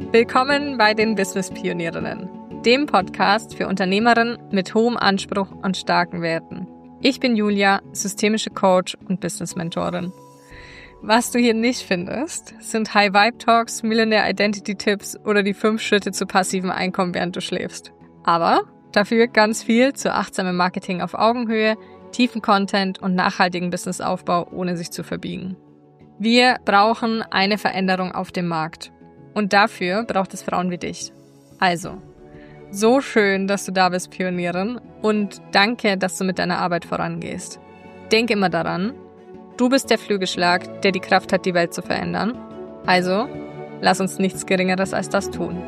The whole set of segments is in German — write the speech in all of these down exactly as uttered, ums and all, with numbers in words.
Willkommen bei den Business Pionierinnen, dem Podcast für Unternehmerinnen mit hohem Anspruch und starken Werten. Ich bin Julia, systemische Coach und Business Mentorin. Was du hier nicht findest, sind High-Vibe-Talks, Millionaire-Identity-Tipps oder die fünf Schritte zu passivem Einkommen, während du schläfst. Aber dafür ganz viel zu achtsamem Marketing auf Augenhöhe, tiefen Content und nachhaltigen Businessaufbau, ohne sich zu verbiegen. Wir brauchen eine Veränderung auf dem Markt. Und dafür braucht es Frauen wie dich. Also, so schön, dass du da bist, Pionierin. Und danke, dass du mit deiner Arbeit vorangehst. Denk immer daran, du bist der Flügelschlag, der die Kraft hat, die Welt zu verändern. Also, lass uns nichts Geringeres als das tun.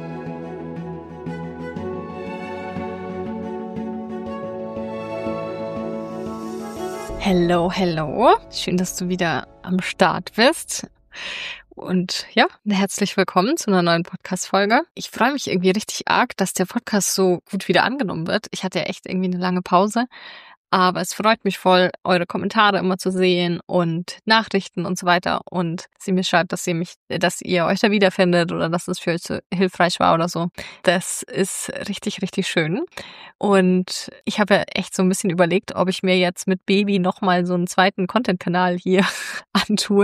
Hello, hello. Schön, dass du wieder am Start bist. Und ja, herzlich willkommen zu einer neuen Podcast-Folge. Ich freue mich irgendwie richtig arg, dass der Podcast so gut wieder angenommen wird. Ich hatte ja echt irgendwie eine lange Pause. Aber es freut mich voll, eure Kommentare immer zu sehen und Nachrichten und so weiter. Und sie mir schreibt, dass ihr mich, dass ihr euch da wiederfindet oder dass es für euch so hilfreich war oder so. Das ist richtig, richtig schön. Und ich habe ja echt so ein bisschen überlegt, ob ich mir jetzt mit Baby nochmal so einen zweiten Content-Kanal hier antue.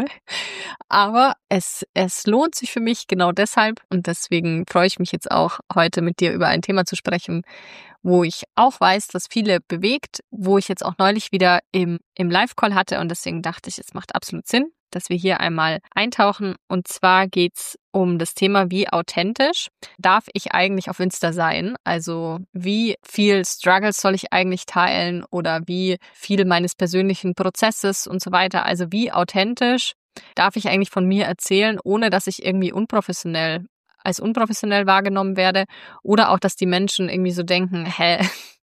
Aber es, es lohnt sich für mich genau deshalb. Und deswegen freue ich mich jetzt auch, heute mit dir über ein Thema zu sprechen, wo ich auch weiß, dass viele bewegt, wo ich jetzt auch neulich wieder im, im Live-Call hatte und deswegen dachte ich, es macht absolut Sinn, dass wir hier einmal eintauchen. Und zwar geht's um das Thema, wie authentisch darf ich eigentlich auf Insta sein? Also wie viel Struggles soll ich eigentlich teilen oder wie viel meines persönlichen Prozesses und so weiter. Also wie authentisch darf ich eigentlich von mir erzählen, ohne dass ich irgendwie unprofessionell als unprofessionell wahrgenommen werde oder auch, dass die Menschen irgendwie so denken, hä,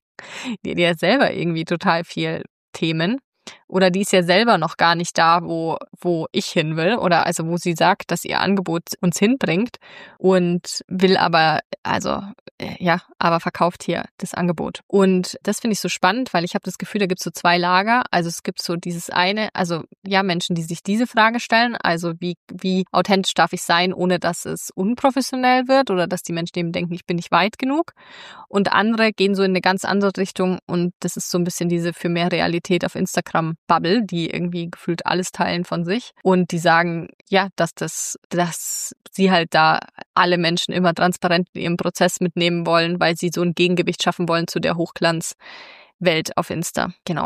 die hat ja selber irgendwie total viel Themen oder die ist ja selber noch gar nicht da, wo wo ich hin will oder also wo sie sagt, dass ihr Angebot uns hinbringt und will aber, also ja, aber verkauft hier das Angebot. Und das finde ich so spannend, weil ich habe das Gefühl, da gibt es so zwei Lager. Also es gibt so dieses eine, also ja, Menschen, die sich diese Frage stellen, also wie wie authentisch darf ich sein, ohne dass es unprofessionell wird oder dass die Menschen eben denken, ich bin nicht weit genug. Und andere gehen so in eine ganz andere Richtung und das ist so ein bisschen diese für mehr Realität auf Instagram-Bubble, die irgendwie gefühlt alles teilen von sich und die sagen, ja, dass das, dass sie halt da alle Menschen immer transparent in ihrem Prozess mitnehmen wollen, weil sie so ein Gegengewicht schaffen wollen zu der Hochglanzwelt auf Insta. Genau.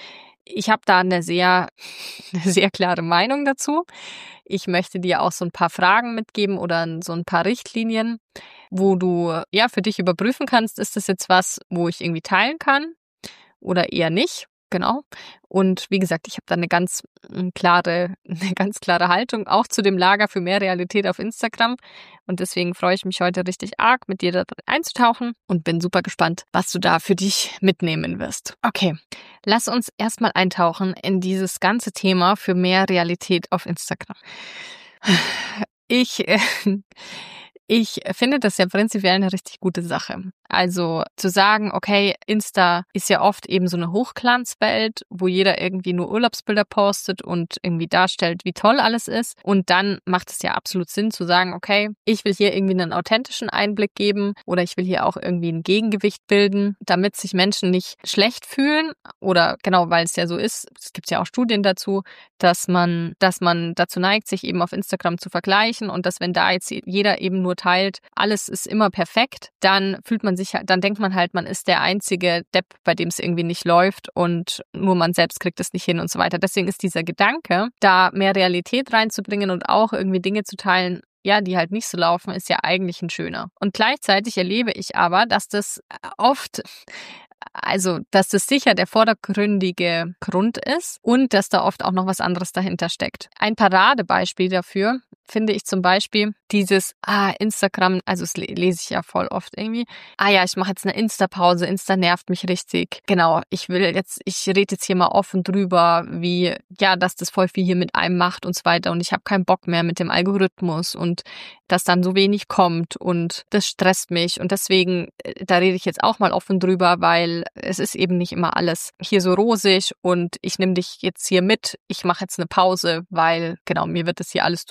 Ich habe da eine sehr, eine sehr klare Meinung dazu. Ich möchte dir auch so ein paar Fragen mitgeben oder so ein paar Richtlinien, wo du ja für dich überprüfen kannst, ist das jetzt was, wo ich irgendwie teilen kann oder eher nicht. Genau. Und wie gesagt, ich habe da eine ganz klare, eine ganz klare Haltung auch zu dem Lager für mehr Realität auf Instagram. Und deswegen freue ich mich heute richtig arg, mit dir da einzutauchen und bin super gespannt, was du da für dich mitnehmen wirst. Okay, lass uns erstmal eintauchen in dieses ganze Thema für mehr Realität auf Instagram. Ich, äh, ich finde das ja prinzipiell eine richtig gute Sache. Also zu sagen, okay, Insta ist ja oft eben so eine Hochglanzwelt, wo jeder irgendwie nur Urlaubsbilder postet und irgendwie darstellt, wie toll alles ist. Und dann macht es ja absolut Sinn zu sagen, okay, ich will hier irgendwie einen authentischen Einblick geben oder ich will hier auch irgendwie ein Gegengewicht bilden, damit sich Menschen nicht schlecht fühlen oder genau, weil es ja so ist, es gibt ja auch Studien dazu, dass man, dass man dazu neigt, sich eben auf Instagram zu vergleichen und dass wenn da jetzt jeder eben nur teilt, alles ist immer perfekt, dann fühlt man sich dann denkt man halt, man ist der einzige Depp, bei dem es irgendwie nicht läuft und nur man selbst kriegt es nicht hin und so weiter. Deswegen ist dieser Gedanke, da mehr Realität reinzubringen und auch irgendwie Dinge zu teilen, ja, die halt nicht so laufen, ist ja eigentlich ein schöner. Und gleichzeitig erlebe ich aber, dass das oft Also, dass das sicher der vordergründige Grund ist und dass da oft auch noch was anderes dahinter steckt. Ein Paradebeispiel dafür finde ich zum Beispiel dieses, ah, Instagram, also das lese ich ja voll oft irgendwie, ah ja, ich mache jetzt eine Insta-Pause, Insta nervt mich richtig. Genau, ich will jetzt, ich rede jetzt hier mal offen drüber, wie, ja, dass das voll viel hier mit einem macht und so weiter und ich habe keinen Bock mehr mit dem Algorithmus und dass dann so wenig kommt und das stresst mich und deswegen, da rede ich jetzt auch mal offen drüber, weil es ist eben nicht immer alles hier so rosig und ich nehme dich jetzt hier mit, ich mache jetzt eine Pause, weil genau, mir wird das hier alles zu viel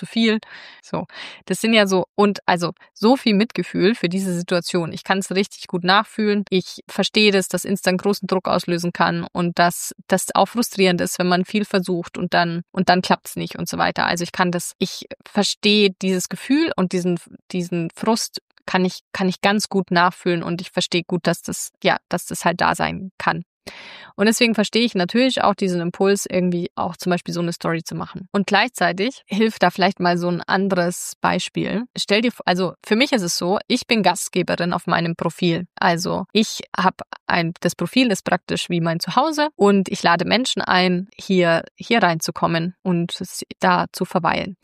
So, das sind ja so, und also so viel Mitgefühl für diese Situation. Ich kann es richtig gut nachfühlen. Ich verstehe das, dass Insta einen großen Druck auslösen kann und dass das auch frustrierend ist, wenn man viel versucht und dann und dann klappt es nicht und so weiter. Also ich kann das, ich verstehe dieses Gefühl und diesen diesen Frust kann ich kann ich ganz gut nachfühlen und ich verstehe gut, dass das ja, dass das halt da sein kann. Und deswegen verstehe ich natürlich auch diesen Impuls, irgendwie auch zum Beispiel so eine Story zu machen. Und gleichzeitig hilft da vielleicht mal so ein anderes Beispiel. Stell dir vor, also für mich ist es so, ich bin Gastgeberin auf meinem Profil. Also ich habe ein, das Profil ist praktisch wie mein Zuhause und ich lade Menschen ein, hier, hier reinzukommen und da zu verweilen.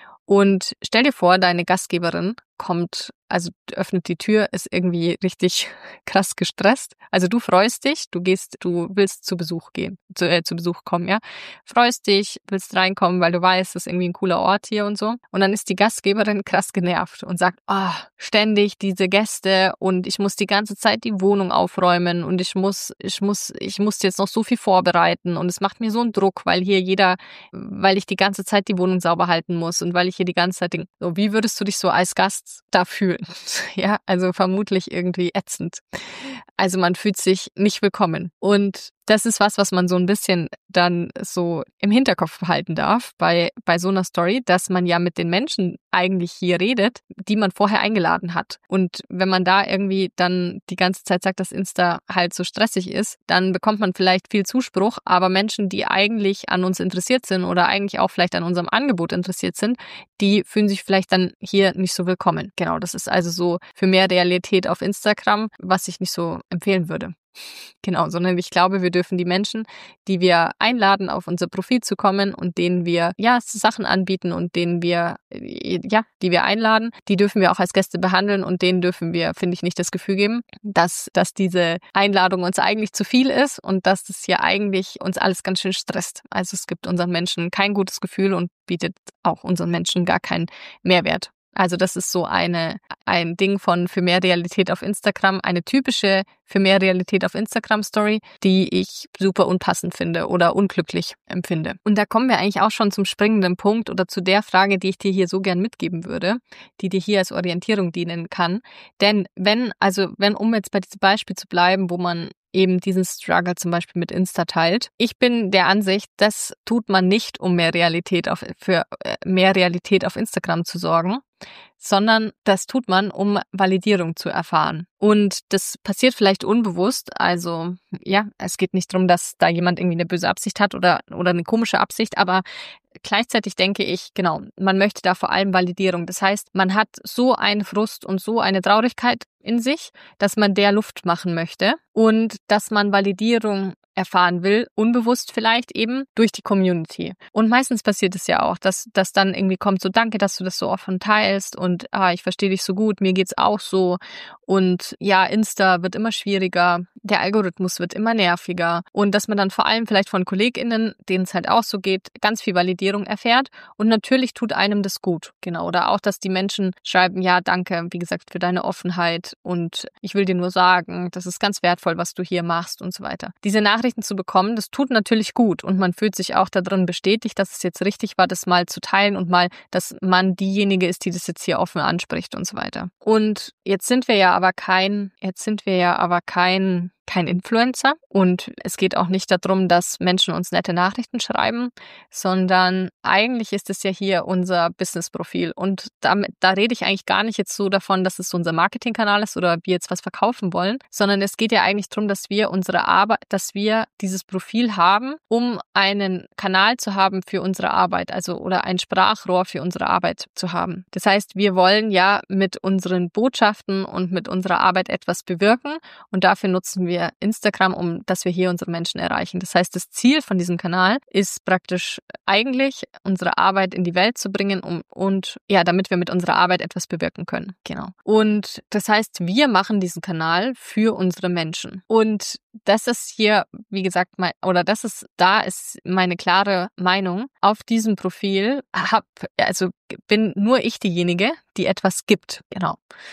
Und stell dir vor, deine Gastgeberin kommt, also öffnet die Tür, ist irgendwie richtig krass gestresst. Also du freust dich, du gehst, du willst zu Besuch gehen, zu, äh, zu Besuch kommen, ja. Freust dich, willst reinkommen, weil du weißt, das ist irgendwie ein cooler Ort hier und so. Und dann ist die Gastgeberin krass genervt und sagt, ah, oh, ständig diese Gäste und ich muss die ganze Zeit die Wohnung aufräumen und ich muss, ich muss, ich muss jetzt noch so viel vorbereiten und es macht mir so einen Druck, weil hier jeder, weil ich die ganze Zeit die Wohnung sauber halten muss und weil ich hier die ganze Zeit denke, so, wie würdest du dich so als Gast da fühlen? Ja, also vermutlich irgendwie ätzend. Also man fühlt sich nicht willkommen. Und das ist was, was man so ein bisschen dann so im Hinterkopf behalten darf bei, bei so einer Story, dass man ja mit den Menschen eigentlich hier redet, die man vorher eingeladen hat. Und wenn man da irgendwie dann die ganze Zeit sagt, dass Insta halt so stressig ist, dann bekommt man vielleicht viel Zuspruch, aber Menschen, die eigentlich an uns interessiert sind oder eigentlich auch vielleicht an unserem Angebot interessiert sind, die fühlen sich vielleicht dann hier nicht so willkommen. Genau, das ist also so für mehr Realität auf Instagram, was ich nicht so empfehlen würde. Genau, sondern ich glaube, wir dürfen die Menschen, die wir einladen, auf unser Profil zu kommen und denen wir ja Sachen anbieten und denen wir ja, die wir einladen, die dürfen wir auch als Gäste behandeln und denen dürfen wir, finde ich, nicht das Gefühl geben, dass dass diese Einladung uns eigentlich zu viel ist und dass das hier eigentlich uns alles ganz schön stresst. Also es gibt unseren Menschen kein gutes Gefühl und bietet auch unseren Menschen gar keinen Mehrwert. Also das ist so eine ein Ding von für mehr Realität auf Instagram, eine typische für mehr Realität auf Instagram Story, die ich super unpassend finde oder unglücklich empfinde. Und da kommen wir eigentlich auch schon zum springenden Punkt oder zu der Frage, die ich dir hier so gern mitgeben würde, die dir hier als Orientierung dienen kann. Denn wenn, also wenn, um jetzt bei diesem Beispiel zu bleiben, wo man eben diesen Struggle zum Beispiel mit Insta teilt. Ich bin der Ansicht, das tut man nicht, um mehr Realität auf, für mehr Realität auf Instagram zu sorgen, sondern das tut man, um Validierung zu erfahren. Und das passiert vielleicht unbewusst. Also ja, es geht nicht darum, dass da jemand irgendwie eine böse Absicht hat oder, oder eine komische Absicht, aber gleichzeitig denke ich, genau, man möchte da vor allem Validierung. Das heißt, man hat so einen Frust und so eine Traurigkeit in sich, dass man der Luft machen möchte und dass man Validierung erfahren will, unbewusst vielleicht eben durch die Community. Und meistens passiert es ja auch, dass das dann irgendwie kommt, so danke, dass du das so offen teilst und ah, ich verstehe dich so gut, mir geht's auch so und ja, Insta wird immer schwieriger, der Algorithmus wird immer nerviger und dass man dann vor allem vielleicht von KollegInnen, denen es halt auch so geht, ganz viel Validierung erfährt und natürlich tut einem das gut, genau. Oder auch, dass die Menschen schreiben, ja, danke, wie gesagt, für deine Offenheit und ich will dir nur sagen, das ist ganz wertvoll, was du hier machst und so weiter. Diese Nachrichten zu bekommen, das tut natürlich gut und man fühlt sich auch darin bestätigt, dass es jetzt richtig war, das mal zu teilen und mal, dass man diejenige ist, die das jetzt hier offen anspricht und so weiter. Und jetzt sind wir ja aber kein, jetzt sind wir ja aber kein kein Influencer und es geht auch nicht darum, dass Menschen uns nette Nachrichten schreiben, sondern eigentlich ist es ja hier unser Business-Profil und damit, da rede ich eigentlich gar nicht jetzt so davon, dass es unser Marketingkanal ist oder wir jetzt was verkaufen wollen, sondern es geht ja eigentlich darum, dass wir unsere Arbeit, dass wir dieses Profil haben, um einen Kanal zu haben für unsere Arbeit, also oder ein Sprachrohr für unsere Arbeit zu haben. Das heißt, wir wollen ja mit unseren Botschaften und mit unserer Arbeit etwas bewirken und dafür nutzen wir Instagram, um dass wir hier unsere Menschen erreichen. Das heißt, das Ziel von diesem Kanal ist praktisch eigentlich, unsere Arbeit in die Welt zu bringen um, und ja, damit wir mit unserer Arbeit etwas bewirken können. Genau. Und das heißt, wir machen diesen Kanal für unsere Menschen. Und das ist hier, wie gesagt, mein, oder das ist, da ist meine klare Meinung. Auf diesem Profil hab, also bin nur ich diejenige, die etwas gibt. Genau.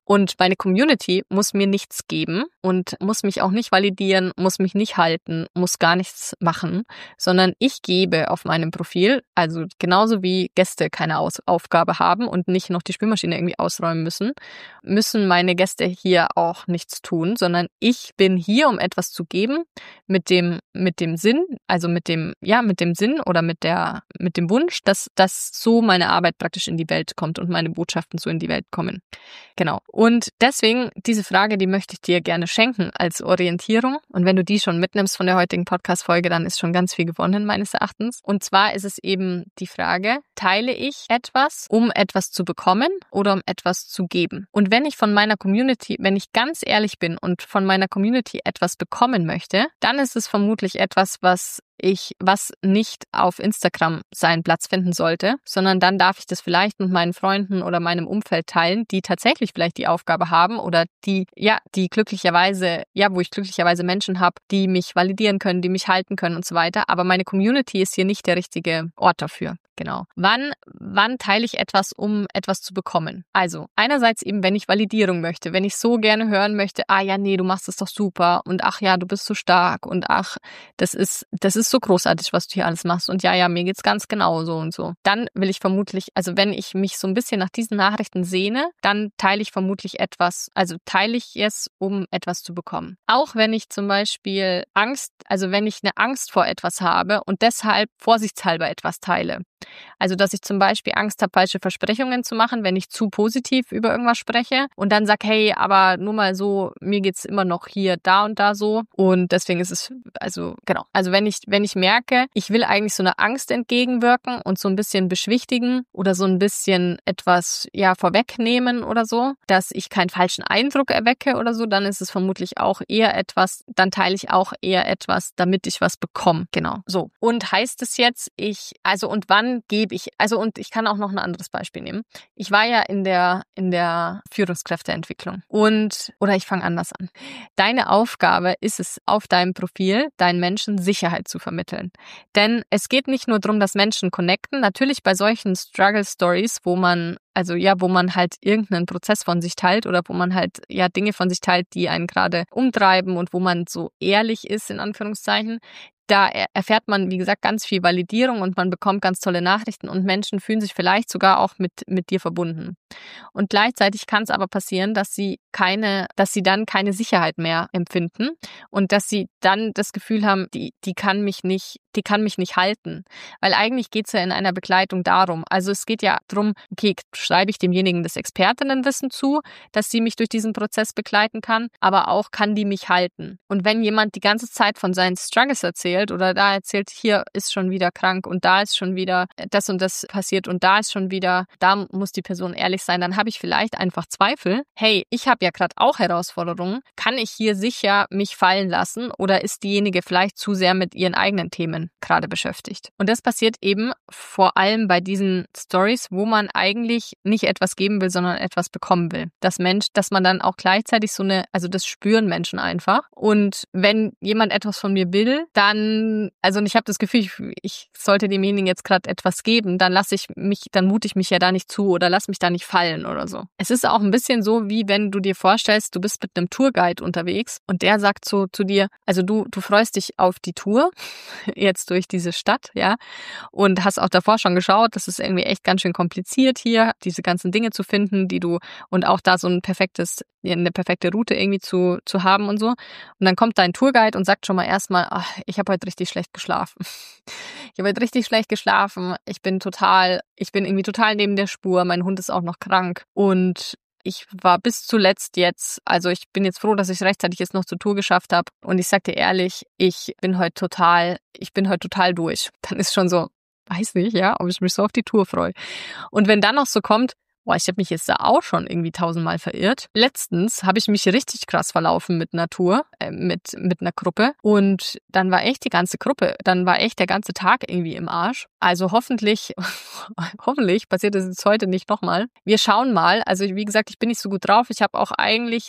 Und meine Community muss mir nichts geben und muss mich auch nicht validieren, muss mich nicht halten, muss gar nichts machen, sondern ich gebe auf meinem Profil, also genauso wie Gäste keine Aus- Aufgabe haben und nicht noch die Spülmaschine irgendwie ausräumen müssen, müssen meine Gäste hier auch nichts tun, sondern ich bin hier, um etwas zu geben, mit dem, mit dem Sinn, also mit dem, ja, mit dem Sinn oder mit der, mit dem Wunsch, dass, dass so meine Arbeit praktisch in die Welt kommt und meine Botschaften so in die Welt kommen. Genau. Und deswegen, diese Frage, die möchte ich dir gerne schenken als Orientierung. Und wenn du die schon mitnimmst von der heutigen Podcast-Folge, dann ist schon ganz viel gewonnen, meines Erachtens. Und zwar ist es eben die Frage, teile ich etwas, um etwas zu bekommen oder um etwas zu geben? Und wenn ich von meiner Community, wenn ich ganz ehrlich bin und von meiner Community etwas bekommen möchte, dann ist es vermutlich etwas, was ich, was nicht auf Instagram seinen Platz finden sollte, sondern dann darf ich das vielleicht mit meinen Freunden oder meinem Umfeld teilen, die tatsächlich vielleicht die Aufgabe haben oder die, ja, die glücklicherweise, ja, wo ich glücklicherweise Menschen habe, die mich validieren können, die mich halten können und so weiter. Aber meine Community ist hier nicht der richtige Ort dafür. Genau. Wann, wann teile ich etwas, um etwas zu bekommen? Also einerseits eben, wenn ich Validierung möchte, wenn ich so gerne hören möchte, ah ja, nee, du machst es doch super und ach ja, du bist so stark und ach, das ist, das ist so großartig, was du hier alles machst und ja, ja, mir geht's ganz genau so und so. Dann will ich vermutlich, also wenn ich mich so ein bisschen nach diesen Nachrichten sehne, dann teile ich vermutlich etwas, also teile ich es, um etwas zu bekommen. Auch wenn ich zum Beispiel Angst, also wenn ich eine Angst vor etwas habe und deshalb vorsichtshalber etwas teile. Also, dass ich zum Beispiel Angst habe, falsche Versprechungen zu machen, wenn ich zu positiv über irgendwas spreche und dann sage, hey, aber nur mal so, mir geht's immer noch hier, da und da so und deswegen ist es, also genau, also wenn ich, wenn ich merke, ich will eigentlich so einer Angst entgegenwirken und so ein bisschen beschwichtigen oder so ein bisschen etwas, ja, vorwegnehmen oder so, dass ich keinen falschen Eindruck erwecke oder so, dann ist es vermutlich auch eher etwas, dann teile ich auch eher etwas, damit ich was bekomme, genau, so. Und heißt es jetzt, ich, also und wann gebe ich, also und ich kann auch noch ein anderes Beispiel nehmen. Ich war ja in der in der Führungskräfteentwicklung und, oder ich fange anders an. Deine Aufgabe ist es, auf deinem Profil deinen Menschen Sicherheit zu vermitteln. Denn es geht nicht nur darum, dass Menschen connecten, natürlich bei solchen Struggle Stories, wo man Also ja, wo man halt irgendeinen Prozess von sich teilt oder wo man halt ja Dinge von sich teilt, die einen gerade umtreiben und wo man so ehrlich ist, in Anführungszeichen. Da erfährt man, wie gesagt, ganz viel Validierung und man bekommt ganz tolle Nachrichten und Menschen fühlen sich vielleicht sogar auch mit, mit dir verbunden. Und gleichzeitig kann es aber passieren, dass sie keine, dass sie dann keine Sicherheit mehr empfinden und dass sie dann das Gefühl haben, die, die kann mich nicht, die kann mich nicht halten. Weil eigentlich geht es ja in einer Begleitung darum. Also es geht ja darum, okay, schreibe ich demjenigen das Expertinnenwissen zu, dass sie mich durch diesen Prozess begleiten kann, aber auch kann die mich halten. Und wenn jemand die ganze Zeit von seinen Struggles erzählt oder da erzählt, hier ist schon wieder krank und da ist schon wieder das und das passiert und da ist schon wieder, da muss die Person ehrlich sein, dann habe ich vielleicht einfach Zweifel. Hey, ich habe ja gerade auch Herausforderungen. Kann ich hier sicher mich fallen lassen oder ist diejenige vielleicht zu sehr mit ihren eigenen Themen gerade beschäftigt? Und das passiert eben vor allem bei diesen Stories, wo man eigentlich nicht etwas geben will, sondern etwas bekommen will. Das Mensch, dass man dann auch gleichzeitig so eine, also das spüren Menschen einfach. Und wenn jemand etwas von mir will, dann also ich habe das Gefühl, ich, ich sollte demjenigen jetzt gerade etwas geben, dann lasse ich mich, dann mute ich mich ja da nicht zu oder lass mich da nicht fallen oder so. Es ist auch ein bisschen so, wie wenn du dir vorstellst, du bist mit einem Tourguide unterwegs und der sagt so zu dir, also du du freust dich auf die Tour jetzt durch diese Stadt, ja, und hast auch davor schon geschaut, das ist irgendwie echt ganz schön kompliziert hier, diese ganzen Dinge zu finden, die du und auch da so ein perfektes eine perfekte Route irgendwie zu zu haben und so. Und dann kommt dein Tourguide und sagt schon mal erstmal, ach, ich habe heute richtig schlecht geschlafen. Ich habe heute richtig schlecht geschlafen. Ich bin total, ich bin irgendwie total neben der Spur. Mein Hund ist auch noch krank und ich war bis zuletzt jetzt, also ich bin jetzt froh, dass ich es rechtzeitig jetzt noch zur Tour geschafft habe. Und ich sag dir ehrlich, ich bin heute total, ich bin heute total durch. Dann ist schon so, weiß nicht, ja, ob ich mich so auf die Tour freue. Und wenn dann noch so kommt, boah, ich habe mich jetzt da auch schon irgendwie tausendmal verirrt. Letztens habe ich mich richtig krass verlaufen mit einer Tour, äh, mit, mit einer Gruppe. Und dann war echt die ganze Gruppe, dann war echt der ganze Tag irgendwie im Arsch. Also hoffentlich, hoffentlich passiert das jetzt heute nicht nochmal. Wir schauen mal. Also wie gesagt, ich bin nicht so gut drauf. Ich habe auch eigentlich jetzt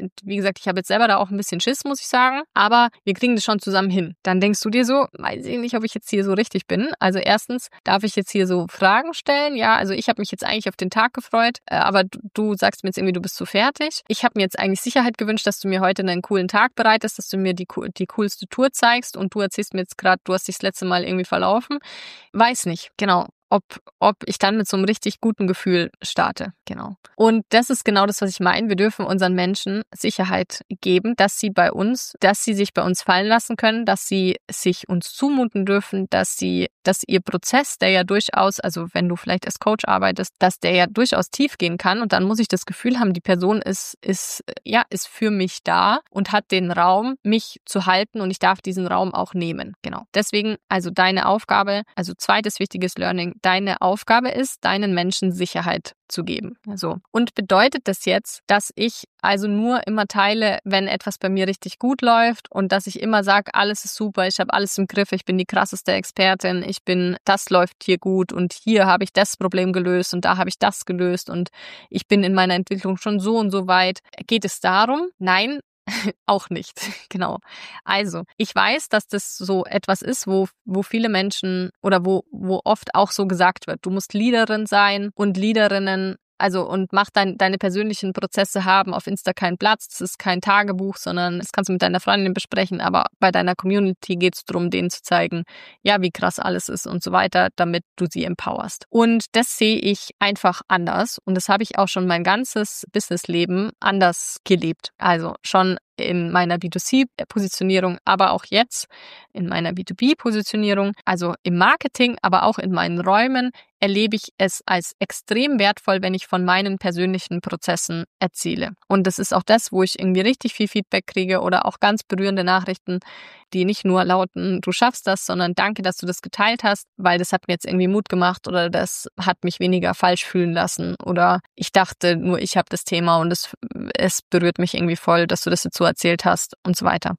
wie gesagt, ich habe jetzt selber da auch ein bisschen Schiss, muss ich sagen, aber wir kriegen das schon zusammen hin. Dann denkst du dir so, weiß ich nicht, ob ich jetzt hier so richtig bin. Also erstens, darf ich jetzt hier so Fragen stellen? Ja, also ich habe mich jetzt eigentlich auf den Tag gefreut, äh, aber du, du sagst mir jetzt irgendwie, du bist zu fertig. Ich habe mir jetzt eigentlich Sicherheit gewünscht, dass du mir heute einen coolen Tag bereitest, dass du mir die, die coolste Tour zeigst und du erzählst mir jetzt gerade, du hast dich das letzte Mal irgendwie verlaufen. Weiß nicht, genau. Ob, ob ich dann mit so einem richtig guten Gefühl starte. Genau. Und das ist genau das, was ich meine. Wir dürfen unseren Menschen Sicherheit geben, dass sie bei uns, dass sie sich bei uns fallen lassen können, dass sie sich uns zumuten dürfen, dass sie, dass ihr Prozess, der ja durchaus, also wenn du vielleicht als Coach arbeitest, dass der ja durchaus tief gehen kann. Und dann muss ich das Gefühl haben, die Person ist, ist, ja, ist für mich da und hat den Raum, mich zu halten und ich darf diesen Raum auch nehmen. Genau. Deswegen, also deine Aufgabe, also zweites wichtiges Learning, deine Aufgabe ist, deinen Menschen Sicherheit zu geben. So. Und bedeutet das jetzt, dass ich also nur immer teile, wenn etwas bei mir richtig gut läuft und dass ich immer sage, alles ist super, ich habe alles im Griff, ich bin die krasseste Expertin, ich bin, das läuft hier gut und hier habe ich das Problem gelöst und da habe ich das gelöst und ich bin in meiner Entwicklung schon so und so weit. Geht es darum? Nein. Auch nicht, genau. Also, ich weiß, dass das so etwas ist, wo, wo viele Menschen oder wo, wo oft auch so gesagt wird, du musst Leaderin sein und Leaderinnen, also und mach dein, deine persönlichen Prozesse haben auf Insta keinen Platz, das ist kein Tagebuch, sondern das kannst du mit deiner Freundin besprechen, aber bei deiner Community geht es darum, denen zu zeigen, ja, wie krass alles ist und so weiter, damit du sie empowerst. Und das sehe ich einfach anders und das habe ich auch schon mein ganzes Businessleben anders gelebt. Also schon in meiner B zwei C-Positionierung, aber auch jetzt in meiner B zwei B-Positionierung, also im Marketing, aber auch in meinen Räumen, erlebe ich es als extrem wertvoll, wenn ich von meinen persönlichen Prozessen erzähle. Und das ist auch das, wo ich irgendwie richtig viel Feedback kriege oder auch ganz berührende Nachrichten, die nicht nur lauten, du schaffst das, sondern danke, dass du das geteilt hast, weil das hat mir jetzt irgendwie Mut gemacht oder das hat mich weniger falsch fühlen lassen oder ich dachte nur, ich habe das Thema und es, es berührt mich irgendwie voll, dass du das jetzt so erzählt hast und so weiter.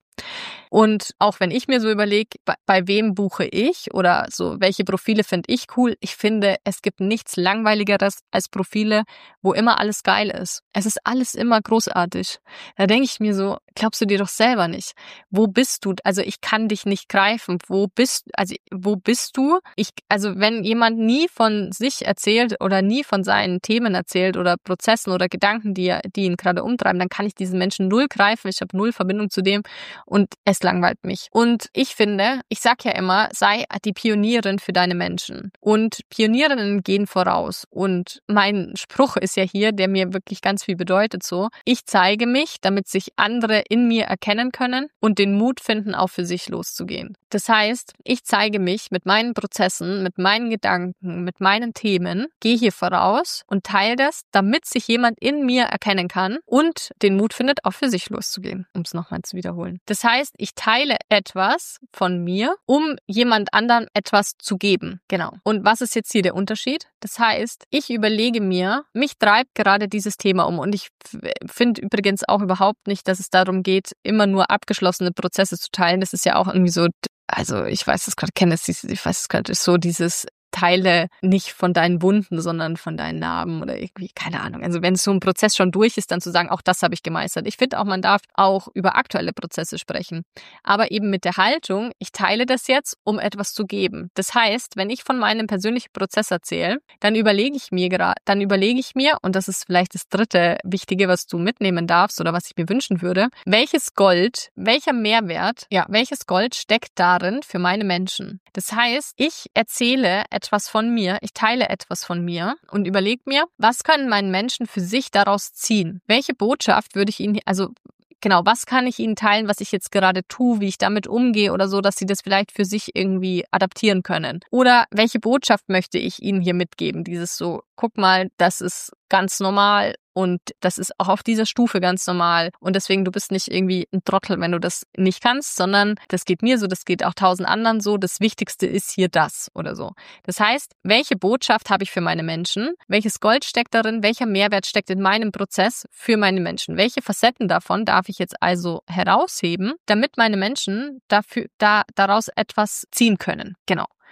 Und auch wenn ich mir so überlege, bei, bei wem buche ich oder so, welche Profile finde ich cool, ich finde, es gibt nichts Langweiligeres als Profile, wo immer alles geil ist. Es ist alles immer großartig. Da denke ich mir so, glaubst du dir doch selber nicht. Wo bist du? Also ich kann dich nicht greifen. Wo bist, also wo bist du? Ich, also wenn jemand nie von sich erzählt oder nie von seinen Themen erzählt oder Prozessen oder Gedanken, die, die ihn gerade umtreiben, dann kann ich diesen Menschen null greifen. Ich habe null Verbindung zu dem und es langweilt mich. Und ich finde, ich sag ja immer, sei die Pionierin für deine Menschen. Und Pionierinnen gehen voraus. Und mein Spruch ist ja hier, der mir wirklich ganz viel bedeutet so, ich zeige mich, damit sich andere in mir erkennen können und den Mut finden, auch für sich loszugehen. Das heißt, ich zeige mich mit meinen Prozessen, mit meinen Gedanken, mit meinen Themen, gehe hier voraus und teile das, damit sich jemand in mir erkennen kann und den Mut findet, auch für sich loszugehen, um es nochmal zu wiederholen. Das heißt, ich teile etwas von mir, um jemand anderem etwas zu geben. Genau. Und was ist jetzt hier der Unterschied? Das heißt, ich überlege mir, mich treibt gerade dieses Thema um und ich finde übrigens auch überhaupt nicht, dass es darum geht, immer nur abgeschlossene Prozesse zu teilen. Das ist ja auch irgendwie so, also ich weiß es gerade, kenne es, ich weiß es gerade, ist so dieses Teile nicht von deinen Wunden, sondern von deinen Narben oder irgendwie, keine Ahnung. Also wenn so ein Prozess schon durch ist, dann zu sagen, auch das habe ich gemeistert. Ich finde auch, man darf auch über aktuelle Prozesse sprechen. Aber eben mit der Haltung, ich teile das jetzt, um etwas zu geben. Das heißt, wenn ich von meinem persönlichen Prozess erzähle, dann überlege ich mir gerade, dann überlege ich mir, und das ist vielleicht das dritte Wichtige, was du mitnehmen darfst oder was ich mir wünschen würde, welches Gold, welcher Mehrwert, ja, welches Gold steckt darin für meine Menschen? Das heißt, ich erzähle etwas von mir, ich teile etwas von mir und überlege mir, was können meine Menschen für sich daraus ziehen? Welche Botschaft würde ich ihnen, also genau, was kann ich ihnen teilen, was ich jetzt gerade tue, wie ich damit umgehe oder so, dass sie das vielleicht für sich irgendwie adaptieren können? Oder welche Botschaft möchte ich ihnen hier mitgeben? Dieses so, guck mal, das ist ganz normal und das ist auch auf dieser Stufe ganz normal und deswegen, du bist nicht irgendwie ein Trottel, wenn du das nicht kannst, sondern das geht mir so, das geht auch tausend anderen so, das Wichtigste ist hier das oder so. Das heißt, welche Botschaft habe ich für meine Menschen? Welches Gold steckt darin? Welcher Mehrwert steckt in meinem Prozess für meine Menschen? Welche Facetten davon darf ich jetzt also herausheben, damit meine Menschen dafür, da, daraus etwas ziehen können? Genau.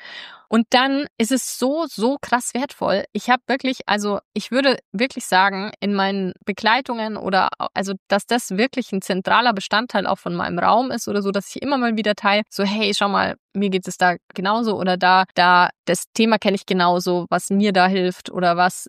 Und dann ist es so, so krass wertvoll. Ich habe wirklich, also ich würde wirklich sagen, in meinen Begleitungen oder, also dass das wirklich ein zentraler Bestandteil auch von meinem Raum ist oder so, dass ich immer mal wieder teile, so hey, schau mal, mir geht es da genauso oder da, da, das Thema kenne ich genauso, was mir da hilft oder was,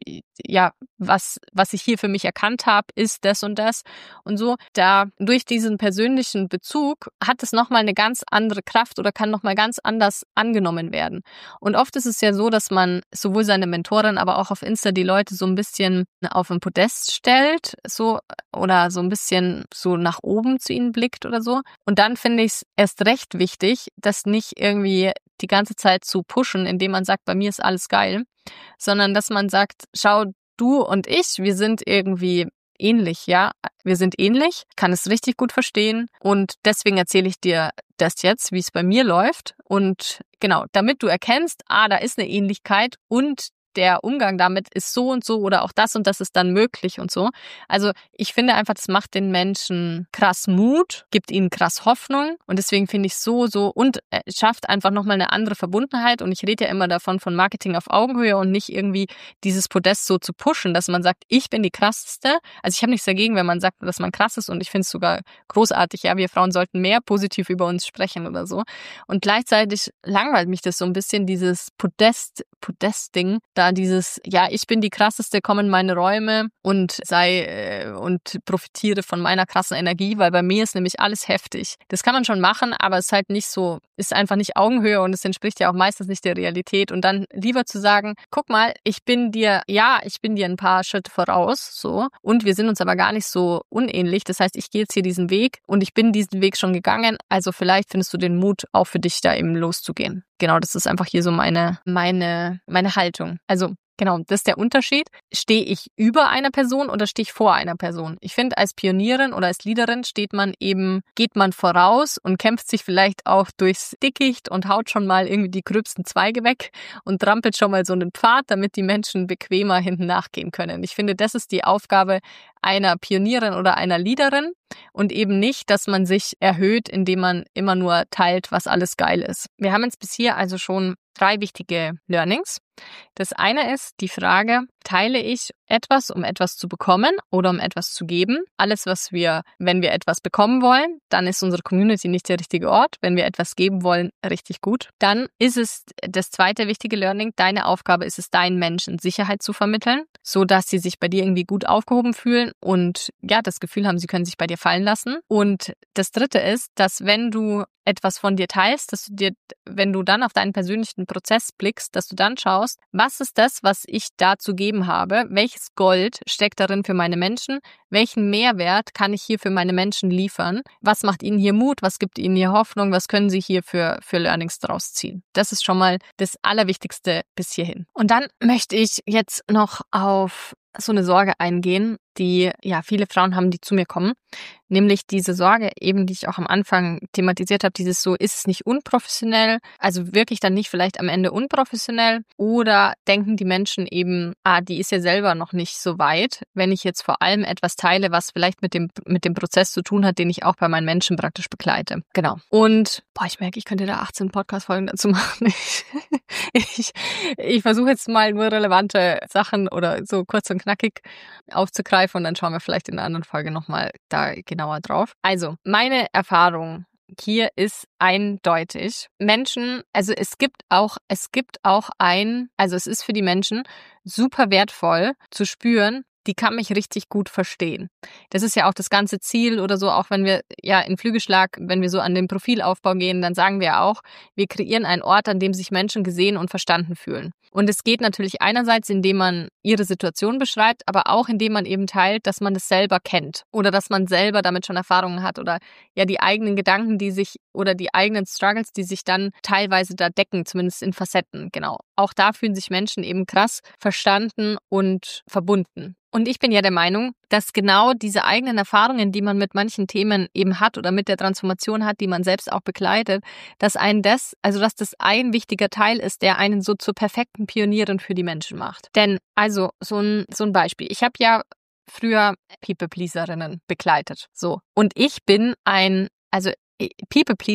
ja, was, was ich hier für mich erkannt habe, ist das und das und so. Da durch diesen persönlichen Bezug hat es nochmal eine ganz andere Kraft oder kann nochmal ganz anders angenommen werden. Und oft ist es ja so, dass man sowohl seine Mentorin, aber auch auf Insta die Leute so ein bisschen auf ein Podest stellt, so, oder so ein bisschen so nach oben zu ihnen blickt oder so. Und dann finde ich es erst recht wichtig, dass nicht irgendwie die ganze Zeit zu pushen, indem man sagt, bei mir ist alles geil, sondern dass man sagt, schau, du und ich, wir sind irgendwie ähnlich, ja. Wir sind ähnlich, kann es richtig gut verstehen und deswegen erzähle ich dir das jetzt, wie es bei mir läuft und genau, damit du erkennst, ah, da ist eine Ähnlichkeit und der Umgang damit ist so und so oder auch das und das ist dann möglich und so. Also ich finde einfach, das macht den Menschen krass Mut, gibt ihnen krass Hoffnung und deswegen finde ich so, so und schafft einfach nochmal eine andere Verbundenheit und ich rede ja immer davon von Marketing auf Augenhöhe und nicht irgendwie dieses Podest so zu pushen, dass man sagt, ich bin die krasseste. Also ich habe nichts dagegen, wenn man sagt, dass man krass ist und ich finde es sogar großartig, ja, wir Frauen sollten mehr positiv über uns sprechen oder so. Und gleichzeitig langweilt mich das so ein bisschen, dieses Podest, Podest-Ding, da dieses, ja, ich bin die krasseste, komm in meine Räume und sei äh, und profitiere von meiner krassen Energie, weil bei mir ist nämlich alles heftig. Das kann man schon machen, aber es ist halt nicht so, ist einfach nicht Augenhöhe und es entspricht ja auch meistens nicht der Realität und dann lieber zu sagen, guck mal, ich bin dir, ja, ich bin dir ein paar Schritte voraus, so, und wir sind uns aber gar nicht so unähnlich, das heißt, ich gehe jetzt hier diesen Weg und ich bin diesen Weg schon gegangen, also vielleicht findest du den Mut, auch für dich da eben loszugehen. Genau, das ist einfach hier so meine, meine, meine Haltung. Also genau, das ist der Unterschied. Stehe ich über einer Person oder stehe ich vor einer Person? Ich finde, als Pionierin oder als Leaderin steht man eben, geht man voraus und kämpft sich vielleicht auch durchs Dickicht und haut schon mal irgendwie die gröbsten Zweige weg und trampelt schon mal so einen Pfad, damit die Menschen bequemer hinten nachgehen können. Ich finde, das ist die Aufgabe einer Pionierin oder einer Leaderin und eben nicht, dass man sich erhöht, indem man immer nur teilt, was alles geil ist. Wir haben jetzt bis hier also schon drei wichtige Learnings. Das eine ist die Frage, teile ich etwas, um etwas zu bekommen oder um etwas zu geben? Alles, was wir, wenn wir etwas bekommen wollen, dann ist unsere Community nicht der richtige Ort. Wenn wir etwas geben wollen, richtig gut. Dann ist es das zweite wichtige Learning, deine Aufgabe ist es, deinen Menschen Sicherheit zu vermitteln, so dass sie sich bei dir irgendwie gut aufgehoben fühlen und ja, das Gefühl haben, sie können sich bei dir fallen lassen. Und das dritte ist, dass wenn du etwas von dir teilst, dass du dir, wenn du dann auf deinen persönlichen Prozess blickst, dass du dann schaust, was ist das, was ich da zu geben habe? Welches Gold steckt darin für meine Menschen? Welchen Mehrwert kann ich hier für meine Menschen liefern? Was macht ihnen hier Mut? Was gibt ihnen hier Hoffnung? Was können sie hier für, für Learnings draus ziehen? Das ist schon mal das Allerwichtigste bis hierhin. Und dann möchte ich jetzt noch auf so eine Sorge eingehen, die ja viele Frauen haben, die zu mir kommen, nämlich diese Sorge eben, die ich auch am Anfang thematisiert habe, dieses so, ist es nicht unprofessionell, also wirklich dann nicht vielleicht am Ende unprofessionell oder denken die Menschen eben, ah, die ist ja selber noch nicht so weit, wenn ich jetzt vor allem etwas teile, was vielleicht mit dem mit dem Prozess zu tun hat, den ich auch bei meinen Menschen praktisch begleite. Genau. Und boah, ich merke, ich könnte da achtzehn Podcast-Folgen dazu machen. ich ich versuche jetzt mal nur relevante Sachen oder so kurz und knackig aufzugreifen und dann schauen wir vielleicht in einer anderen Folge nochmal da genauer drauf. Also, meine Erfahrung hier ist eindeutig. Menschen, also es gibt auch, es gibt auch ein, also es ist für die Menschen super wertvoll zu spüren, die kann mich richtig gut verstehen. Das ist ja auch das ganze Ziel oder so, auch wenn wir ja in Flügelschlag, wenn wir so an den Profilaufbau gehen, dann sagen wir auch, wir kreieren einen Ort, an dem sich Menschen gesehen und verstanden fühlen. Und es geht natürlich einerseits, indem man ihre Situation beschreibt, aber auch indem man eben teilt, dass man es selber kennt oder dass man selber damit schon Erfahrungen hat oder ja die eigenen Gedanken, die sich oder die eigenen Struggles, die sich dann teilweise da decken, zumindest in Facetten, genau. Auch da fühlen sich Menschen eben krass verstanden und verbunden. Und ich bin ja der Meinung, dass genau diese eigenen Erfahrungen, die man mit manchen Themen eben hat oder mit der Transformation hat, die man selbst auch begleitet, dass einen das, also dass das ein wichtiger Teil ist, der einen so zur perfekten Pionierin für die Menschen macht. Denn also so ein so ein Beispiel. Ich habe ja früher People-Pleaserinnen begleitet, so. Und ich bin ein, also People-Pleasing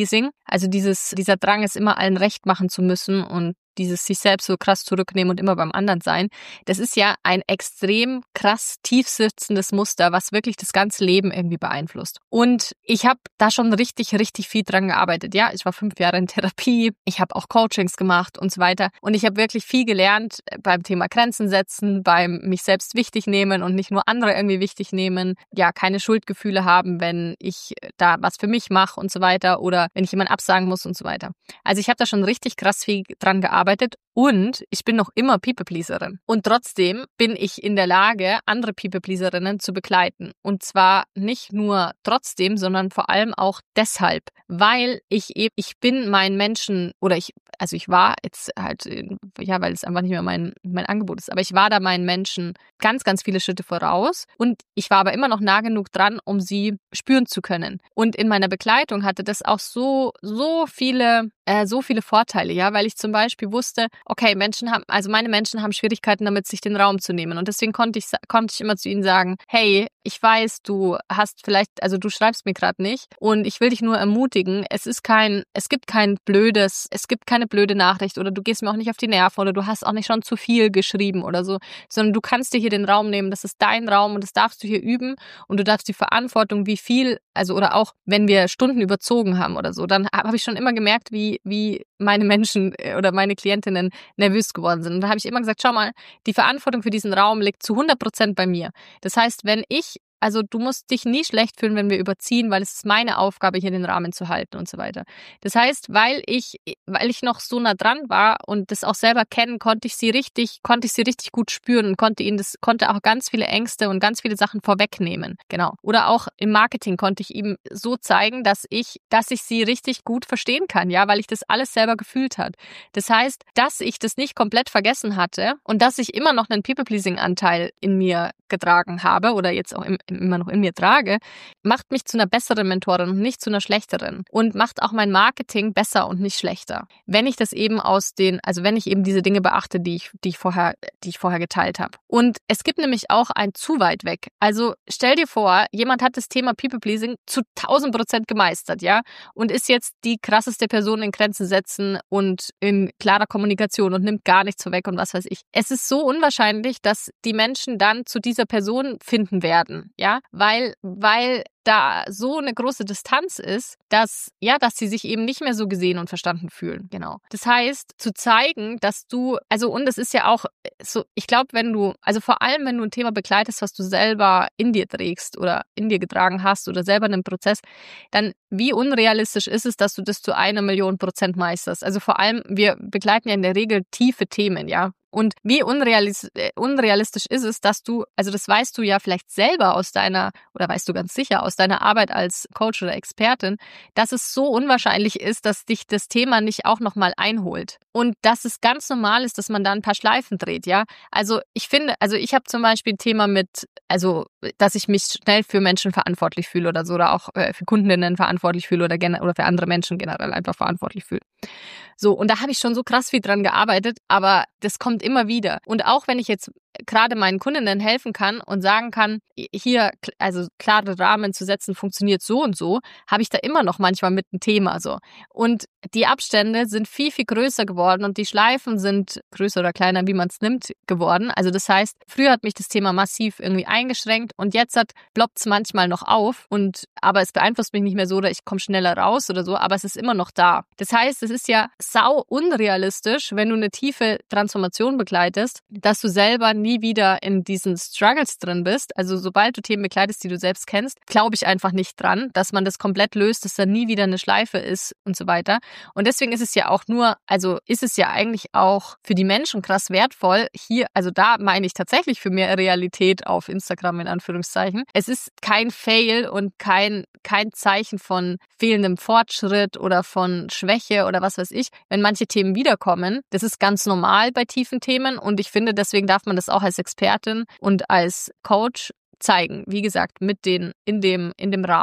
Also dieses, dieser Drang, es immer allen recht machen zu müssen und dieses sich selbst so krass zurücknehmen und immer beim anderen sein, das ist ja ein extrem krass tief sitzendes Muster, was wirklich das ganze Leben irgendwie beeinflusst. Und ich habe da schon richtig, richtig viel dran gearbeitet. Ja, ich war fünf Jahre in Therapie, ich habe auch Coachings gemacht und so weiter. Und ich habe wirklich viel gelernt beim Thema Grenzen setzen, beim mich selbst wichtig nehmen und nicht nur andere irgendwie wichtig nehmen. Ja, keine Schuldgefühle haben, wenn ich da was für mich mache und so weiter oder wenn ich jemand absagen muss und so weiter. Also ich habe da schon richtig krass viel dran gearbeitet. Und ich bin noch immer People-Pleaserin. Und trotzdem bin ich in der Lage, andere People-Pleaserinnen zu begleiten. Und zwar nicht nur trotzdem, sondern vor allem auch deshalb, weil ich eben, ich bin meinen Menschen, oder ich, also ich war jetzt halt, ja, weil es einfach nicht mehr mein, mein Angebot ist, aber ich war da meinen Menschen ganz, ganz viele Schritte voraus und ich war aber immer noch nah genug dran, um sie spüren zu können. Und in meiner Begleitung hatte das auch so, so viele, äh, so viele Vorteile, ja, weil ich zum Beispiel wusste, okay, Menschen haben, also meine Menschen haben Schwierigkeiten damit, sich den Raum zu nehmen. Und deswegen konnte ich, konnte ich immer zu ihnen sagen, hey, ich weiß, du hast vielleicht, also du schreibst mir gerade nicht und ich will dich nur ermutigen, es ist kein, es gibt kein blödes, es gibt keine blöde Nachricht oder du gehst mir auch nicht auf die Nerven oder du hast auch nicht schon zu viel geschrieben oder so, sondern du kannst dir hier den Raum nehmen, das ist dein Raum und das darfst du hier üben und du darfst die Verantwortung, wie viel, also oder auch, wenn wir Stunden überzogen haben oder so, dann habe ich schon immer gemerkt, wie, wie meine Menschen oder meine Klientinnen nervös geworden sind. Und da habe ich immer gesagt, schau mal, die Verantwortung für diesen Raum liegt zu hundert Prozent bei mir. Das heißt, wenn ich Also du musst dich nie schlecht fühlen, wenn wir überziehen, weil es ist meine Aufgabe, hier den Rahmen zu halten und so weiter. Das heißt, weil ich, weil ich noch so nah dran war und das auch selber kennen, konnte ich sie richtig, konnte ich sie richtig gut spüren und konnte ihnen das, konnte auch ganz viele Ängste und ganz viele Sachen vorwegnehmen. Genau. Oder auch im Marketing konnte ich ihm so zeigen, dass ich, dass ich sie richtig gut verstehen kann, ja, weil ich das alles selber gefühlt hat. Das heißt, dass ich das nicht komplett vergessen hatte und dass ich immer noch einen People-Pleasing-Anteil in mir getragen habe oder jetzt auch im, immer noch in mir trage, macht mich zu einer besseren Mentorin und nicht zu einer schlechteren und macht auch mein Marketing besser und nicht schlechter. Wenn ich das eben aus den, also wenn ich eben diese Dinge beachte, die ich, die ich vorher, die ich vorher geteilt habe. Und es gibt nämlich auch ein zu weit weg. Also stell dir vor, jemand hat das Thema People-Pleasing zu tausend Prozent gemeistert, ja, und ist jetzt die krasseste Person in Grenzen setzen und in klarer Kommunikation und nimmt gar nichts vorweg und was weiß ich. Es ist so unwahrscheinlich, dass die Menschen dann zu dieser Person finden werden, ja, weil, weil da so eine große Distanz ist, dass, ja, dass sie sich eben nicht mehr so gesehen und verstanden fühlen, genau. Das heißt, zu zeigen, dass du, also, und es ist ja auch so, ich glaube, wenn du, also vor allem, wenn du ein Thema begleitest, was du selber in dir trägst oder in dir getragen hast oder selber in einem Prozess, dann wie unrealistisch ist es, dass du das zu einer Million Prozent meisterst? Also vor allem, wir begleiten ja in der Regel tiefe Themen, ja. Und wie unrealistisch, unrealistisch ist es, dass du, also das weißt du ja vielleicht selber aus deiner, oder weißt du ganz sicher aus deiner Arbeit als Coach oder Expertin, dass es so unwahrscheinlich ist, dass dich das Thema nicht auch nochmal einholt. Und dass es ganz normal ist, dass man da ein paar Schleifen dreht, ja. Also ich finde, also ich habe zum Beispiel ein Thema mit, also dass ich mich schnell für Menschen verantwortlich fühle oder so, oder auch für Kundinnen verantwortlich fühle oder, gen- oder für andere Menschen generell einfach verantwortlich fühle. So, und da habe ich schon so krass viel dran gearbeitet, aber das kommt immer wieder. Und auch wenn ich jetzt gerade meinen Kundinnen helfen kann und sagen kann, hier, also klare Rahmen zu setzen, funktioniert so und so, habe ich da immer noch manchmal mit ein Thema so. Und die Abstände sind viel, viel größer geworden und die Schleifen sind größer oder kleiner, wie man es nimmt, geworden. Also das heißt, früher hat mich das Thema massiv irgendwie eingeschränkt und jetzt hat ploppt es manchmal noch auf und aber es beeinflusst mich nicht mehr so oder ich komme schneller raus oder so, aber es ist immer noch da. Das heißt, es ist ja sau unrealistisch, wenn du eine tiefe Transformation begleitest, dass du selber nie wieder in diesen Struggles drin bist. Also sobald du Themen begleitest, die du selbst kennst, glaube ich einfach nicht dran, dass man das komplett löst, dass da nie wieder eine Schleife ist und so weiter. Und deswegen ist es ja auch nur, also ist es ja eigentlich auch für die Menschen krass wertvoll, hier, also da meine ich tatsächlich für mehr Realität auf Instagram in Anführungszeichen. Es ist kein Fail und kein, kein Zeichen von fehlendem Fortschritt oder von Schwäche oder was weiß ich, wenn manche Themen wiederkommen. Das ist ganz normal bei tiefen Themen und ich finde, deswegen darf man das auch als Expertin und als Coach zeigen. Wie gesagt, mit den, in dem, in dem Rahmen.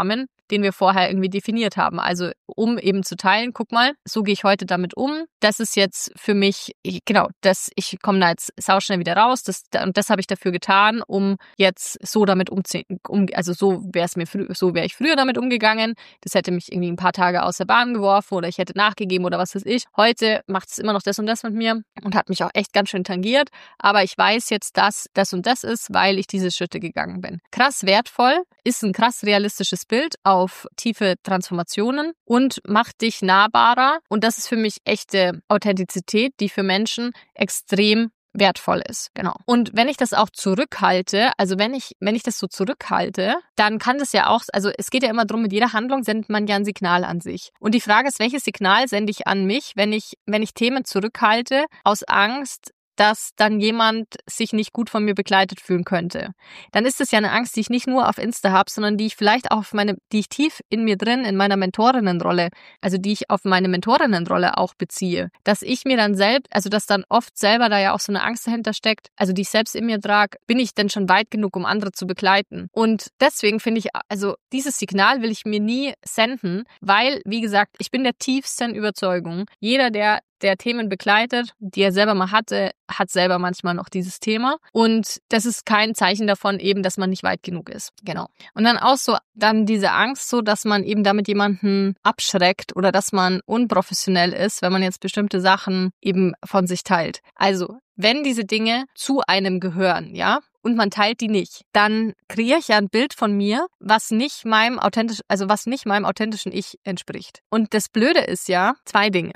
den wir vorher irgendwie definiert haben. Also um eben zu teilen, guck mal, so gehe ich heute damit um. Das ist jetzt für mich, ich, genau, das, ich komme da jetzt sauschnell wieder raus. Das, und das habe ich dafür getan, um jetzt so damit umzuziehen. Um, also so wäre es mir frü- so wäre ich früher damit umgegangen. Das hätte mich irgendwie ein paar Tage aus der Bahn geworfen oder ich hätte nachgegeben oder was weiß ich. Heute macht es immer noch das und das mit mir und hat mich auch echt ganz schön tangiert. Aber ich weiß jetzt, dass das und das ist, weil ich diese Schritte gegangen bin. Krass wertvoll, ist ein krass realistisches Bild auf tiefe Transformationen und macht dich nahbarer. Und das ist für mich echte Authentizität, die für Menschen extrem wertvoll ist, genau. Und wenn ich das auch zurückhalte, also wenn ich, wenn ich das so zurückhalte, dann kann das ja auch, also es geht ja immer darum, mit jeder Handlung sendet man ja ein Signal an sich. Und die Frage ist, welches Signal sende ich an mich, wenn ich, wenn ich Themen zurückhalte, aus Angst, dass dann jemand sich nicht gut von mir begleitet fühlen könnte. Dann ist es ja eine Angst, die ich nicht nur auf Insta habe, sondern die ich vielleicht auch auf meine, die ich tief in mir drin, in meiner Mentorinnenrolle, also die ich auf meine Mentorinnenrolle auch beziehe. Dass ich mir dann selbst, also dass dann oft selber da ja auch so eine Angst dahinter steckt, also die ich selbst in mir trage, bin ich denn schon weit genug, um andere zu begleiten? Und deswegen finde ich, also dieses Signal will ich mir nie senden, weil, wie gesagt, ich bin der tiefsten Überzeugung, jeder, der der Themen begleitet, die er selber mal hatte, hat selber manchmal noch dieses Thema. Und das ist kein Zeichen davon eben, dass man nicht weit genug ist. Genau. Und dann auch so, dann diese Angst so, dass man eben damit jemanden abschreckt oder dass man unprofessionell ist, wenn man jetzt bestimmte Sachen eben von sich teilt. Also, wenn diese Dinge zu einem gehören, ja, und man teilt die nicht, dann kreiere ich ja ein Bild von mir, was nicht meinem authentisch, also was nicht meinem authentischen Ich entspricht. Und das Blöde ist ja zwei Dinge.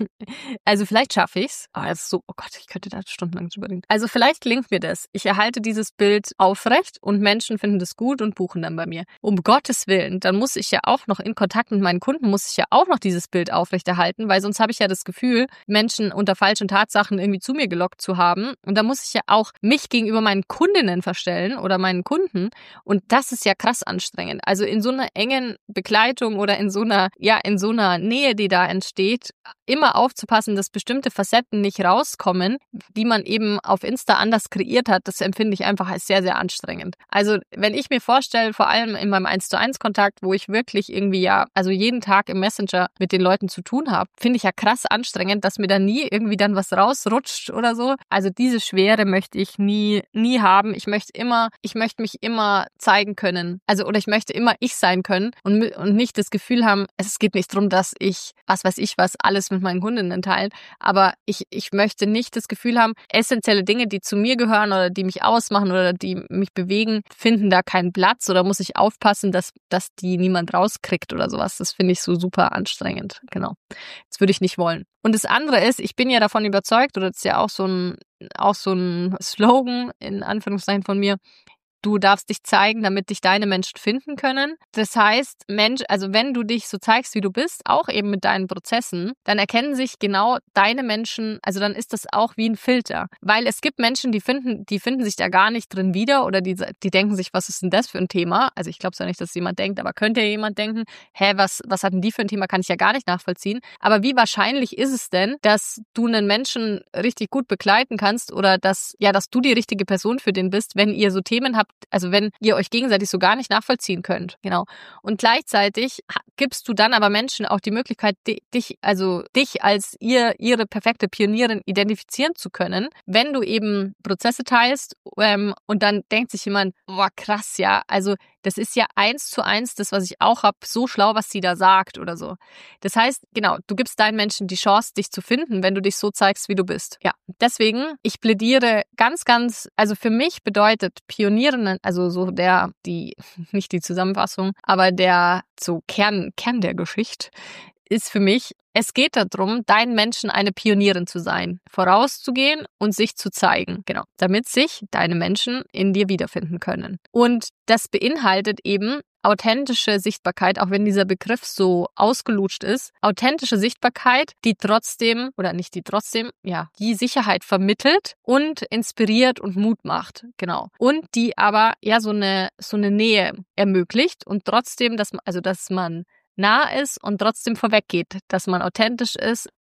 Also vielleicht schaffe ich's. Oh, das ist so, oh Gott, ich könnte da stundenlang drüber reden. Also vielleicht gelingt mir das. Ich erhalte dieses Bild aufrecht und Menschen finden das gut und buchen dann bei mir. Um Gottes Willen, dann muss ich ja auch noch in Kontakt mit meinen Kunden, muss ich ja auch noch dieses Bild aufrechterhalten, weil sonst habe ich ja das Gefühl, Menschen unter falschen Tatsachen irgendwie zu mir gelockt zu haben. Und da muss ich ja auch mich gegenüber meinen Kundinnen verstellen oder meinen Kunden. Und das ist ja krass anstrengend. Also in so einer engen Begleitung oder in so einer, ja, in so einer Nähe, die da entsteht, immer aufzupassen, dass bestimmte Facetten nicht rauskommen, die man eben auf Insta anders kreiert hat, das empfinde ich einfach als sehr, sehr anstrengend. Also wenn ich mir vorstelle, vor allem in meinem eins zu eins Kontakt, wo ich wirklich irgendwie ja, also jeden Tag im Messenger mit den Leuten zu tun habe, finde ich ja krass anstrengend, dass mir da nie irgendwie dann was rausrutscht oder so. Also diese Schwere möchte ich nie, nie haben. Ich möchte immer, ich möchte mich immer zeigen können. Also oder ich möchte immer ich sein können und, und nicht das Gefühl haben, es geht nicht darum, dass ich, was weiß ich was, alles mit meinen Kundinnen teile. Aber ich, ich möchte nicht das Gefühl haben, essentielle Dinge, die zu mir gehören oder die mich ausmachen oder die mich bewegen, finden da keinen Platz oder muss ich aufpassen, dass, dass die niemand rauskriegt oder sowas. Das finde ich so super anstrengend. Genau. Das würde ich nicht wollen. Und das andere ist, ich bin ja davon überzeugt, oder das ist ja auch so ein, auch so ein Slogan in Anführungszeichen von mir, du darfst dich zeigen, damit dich deine Menschen finden können. Das heißt, Mensch, also wenn du dich so zeigst, wie du bist, auch eben mit deinen Prozessen, dann erkennen sich genau deine Menschen, also dann ist das auch wie ein Filter. Weil es gibt Menschen, die finden, die finden sich da gar nicht drin wieder oder die, die denken sich, was ist denn das für ein Thema? Also ich glaube zwar nicht, dass jemand denkt, aber könnte ja jemand denken, hä, was, was hat denn die für ein Thema? Kann ich ja gar nicht nachvollziehen. Aber wie wahrscheinlich ist es denn, dass du einen Menschen richtig gut begleiten kannst oder dass, ja, dass du die richtige Person für den bist, wenn ihr so Themen habt, also wenn ihr euch gegenseitig so gar nicht nachvollziehen könnt, genau. Und gleichzeitig gibst du dann aber Menschen auch die Möglichkeit, dich, also dich als ihr, ihre perfekte Pionierin identifizieren zu können, wenn du eben Prozesse teilst ähm, und dann denkt sich jemand, boah krass, ja, also das ist ja eins zu eins das, was ich auch habe, so schlau, was sie da sagt oder so. Das heißt, genau, du gibst deinen Menschen die Chance, dich zu finden, wenn du dich so zeigst, wie du bist. Ja, deswegen, ich plädiere ganz, ganz, also für mich bedeutet Pionieren, also so der, die, nicht die Zusammenfassung, aber der so Kern, Kern der Geschichte ist für mich, es geht darum, deinen Menschen eine Pionierin zu sein, vorauszugehen und sich zu zeigen, genau, damit sich deine Menschen in dir wiederfinden können. Und das beinhaltet eben authentische Sichtbarkeit, auch wenn dieser Begriff so ausgelutscht ist, authentische Sichtbarkeit, die trotzdem, oder nicht die trotzdem, ja, die Sicherheit vermittelt und inspiriert und Mut macht, genau. Und die aber, ja, so eine, so eine Nähe ermöglicht und trotzdem, dass man, also, dass man nah ist und trotzdem vorweggeht, dass man authentisch ist,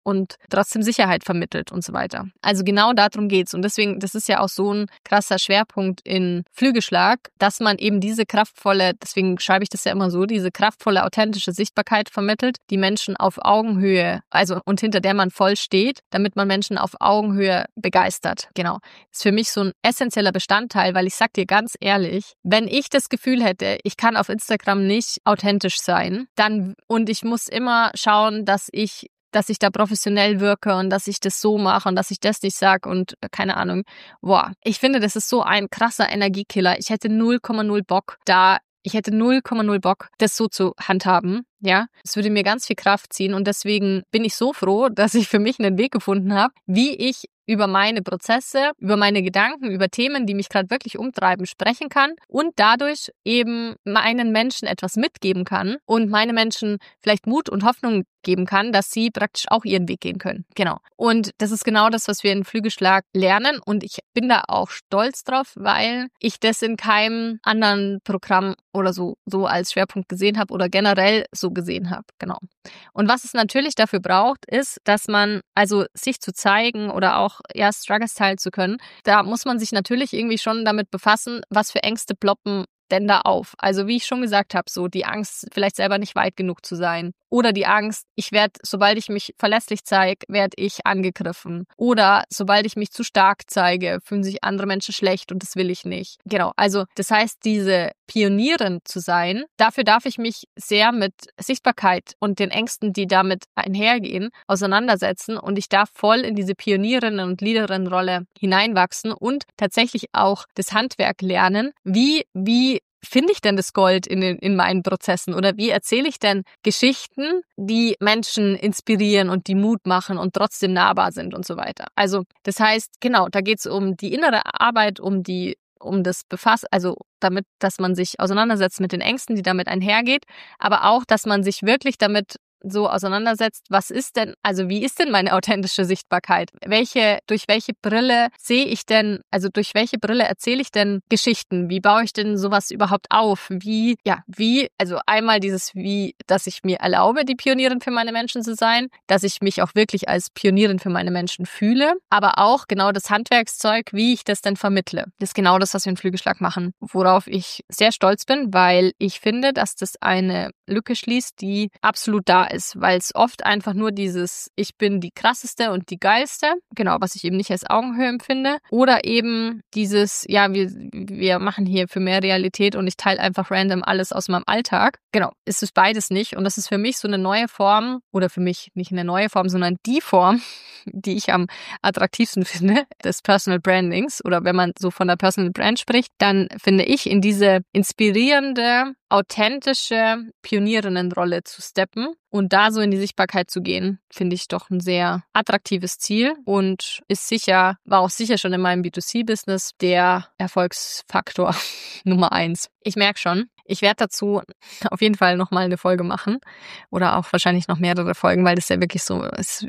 und trotzdem Sicherheit vermittelt und so weiter. Also genau darum geht's. Und deswegen, das ist ja auch so ein krasser Schwerpunkt in Flügelschlag, dass man eben diese kraftvolle, deswegen schreibe ich das ja immer so, diese kraftvolle, authentische Sichtbarkeit vermittelt, die Menschen auf Augenhöhe, also und hinter der man voll steht, damit man Menschen auf Augenhöhe begeistert. Genau. Das ist für mich so ein essentieller Bestandteil, weil ich sag dir ganz ehrlich, wenn ich das Gefühl hätte, ich kann auf Instagram nicht authentisch sein, dann und ich muss immer schauen, dass ich dass ich da professionell wirke und dass ich das so mache und dass ich das nicht sage und keine Ahnung. Boah, ich finde, das ist so ein krasser Energiekiller. Ich hätte null Komma null Bock da, ich hätte null Komma null Bock, das so zu handhaben. Ja, es würde mir ganz viel Kraft ziehen und deswegen bin ich so froh, dass ich für mich einen Weg gefunden habe, wie ich über meine Prozesse, über meine Gedanken, über Themen, die mich gerade wirklich umtreiben, sprechen kann und dadurch eben meinen Menschen etwas mitgeben kann und meine Menschen vielleicht Mut und Hoffnung geben kann, dass sie praktisch auch ihren Weg gehen können. Genau. Und das ist genau das, was wir in Flügelschlag lernen und ich bin da auch stolz drauf, weil ich das in keinem anderen Programm oder so, so als Schwerpunkt gesehen habe oder generell so gesehen habe. Genau. Und was es natürlich dafür braucht, ist, dass man, also sich zu zeigen oder auch ja Struggles teilen zu können, da muss man sich natürlich irgendwie schon damit befassen, was für Ängste ploppen denn da auf. Also wie ich schon gesagt habe, so die Angst, vielleicht selber nicht weit genug zu sein. Oder die Angst, ich werde, sobald ich mich verlässlich zeige, werde ich angegriffen. Oder sobald ich mich zu stark zeige, fühlen sich andere Menschen schlecht und das will ich nicht. Genau, also das heißt, diese Pionierin zu sein, dafür darf ich mich sehr mit Sichtbarkeit und den Ängsten, die damit einhergehen, auseinandersetzen und ich darf voll in diese Pionierinnen- und Leaderinnenrolle hineinwachsen und tatsächlich auch das Handwerk lernen, wie, wie finde ich denn das Gold in, den, in meinen Prozessen oder wie erzähle ich denn Geschichten, die Menschen inspirieren und die Mut machen und trotzdem nahbar sind und so weiter. Also das heißt, genau, da geht es um die innere Arbeit, um die um das Befassen, also damit, dass man sich auseinandersetzt mit den Ängsten, die damit einhergeht, aber auch, dass man sich wirklich damit so auseinandersetzt, was ist denn, also wie ist denn meine authentische Sichtbarkeit? Welche, durch welche Brille sehe ich denn, also durch welche Brille erzähle ich denn Geschichten? Wie baue ich denn sowas überhaupt auf? Wie, ja, wie, also einmal dieses wie, dass ich mir erlaube, die Pionierin für meine Menschen zu sein, dass ich mich auch wirklich als Pionierin für meine Menschen fühle, aber auch genau das Handwerkszeug, wie ich das denn vermittle. Das ist genau das, was wir in Flügelschlag machen, worauf ich sehr stolz bin, weil ich finde, dass das eine Lücke schließt, die absolut da ist. Ist, weil es oft einfach nur dieses ich bin die krasseste und die geilste, genau, was ich eben nicht als Augenhöhe empfinde, oder eben dieses, ja, wir, wir machen hier für mehr Realität und ich teile einfach random alles aus meinem Alltag. Genau, ist es beides nicht und das ist für mich so eine neue Form, oder für mich nicht eine neue Form, sondern die Form, die ich am attraktivsten finde, des Personal Brandings, oder wenn man so von der Personal Brand spricht, dann finde ich, in diese inspirierende, authentische Pionierinnenrolle zu steppen und da so in die Sichtbarkeit zu gehen, finde ich doch ein sehr attraktives Ziel und ist sicher, war auch sicher schon in meinem B zwei C-Business der Erfolgsfaktor Nummer eins. Ich merke schon, ich werde dazu auf jeden Fall nochmal eine Folge machen oder auch wahrscheinlich noch mehrere Folgen, weil das ja wirklich so ist,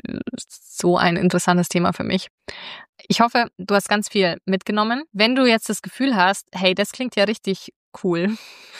so ein interessantes Thema für mich. Ich hoffe, du hast ganz viel mitgenommen. Wenn du jetzt das Gefühl hast, hey, das klingt ja richtig cool.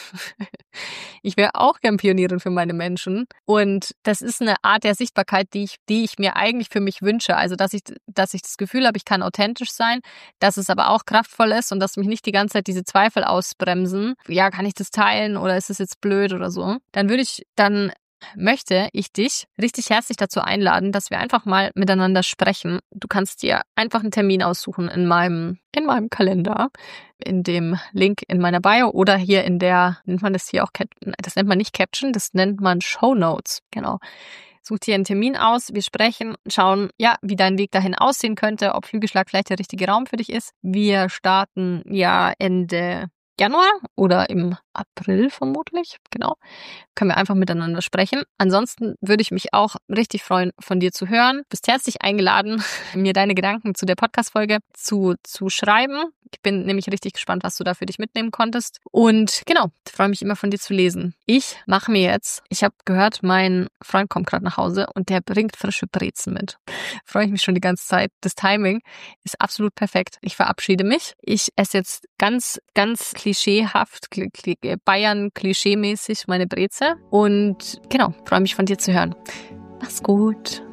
Ich wäre auch gern Pionierin für meine Menschen. Und das ist eine Art der Sichtbarkeit, die ich, die ich mir eigentlich für mich wünsche. Also, dass ich, dass ich das Gefühl habe, ich kann authentisch sein, dass es aber auch kraftvoll ist und dass mich nicht die ganze Zeit diese Zweifel ausbremsen. Ja, kann ich das teilen oder ist es jetzt blöd oder so? Dann würde ich, dann möchte ich dich richtig herzlich dazu einladen, dass wir einfach mal miteinander sprechen. Du kannst dir einfach einen Termin aussuchen in meinem, in meinem Kalender, in dem Link in meiner Bio oder hier in der, nennt man das hier auch, das nennt man nicht Caption, das nennt man Show Notes. Genau. Such dir einen Termin aus, wir sprechen, schauen, ja, wie dein Weg dahin aussehen könnte, ob Flügelschlag vielleicht der richtige Raum für dich ist. Wir starten ja Ende Januar oder im April vermutlich, genau, können wir einfach miteinander sprechen. Ansonsten würde ich mich auch richtig freuen, von dir zu hören. Du bist herzlich eingeladen, mir deine Gedanken zu der Podcast-Folge zu, zu schreiben. Ich bin nämlich richtig gespannt, was du da für dich mitnehmen konntest. Und genau, ich freue mich immer von dir zu lesen. Ich mache mir jetzt, ich habe gehört, mein Freund kommt gerade nach Hause und der bringt frische Brezen mit. Freue ich mich schon die ganze Zeit. Das Timing ist absolut perfekt. Ich verabschiede mich. Ich esse jetzt ganz, ganz klischeehaft, Bayern-klischee-mäßig meine Breze. Und genau, freue mich von dir zu hören. Mach's gut.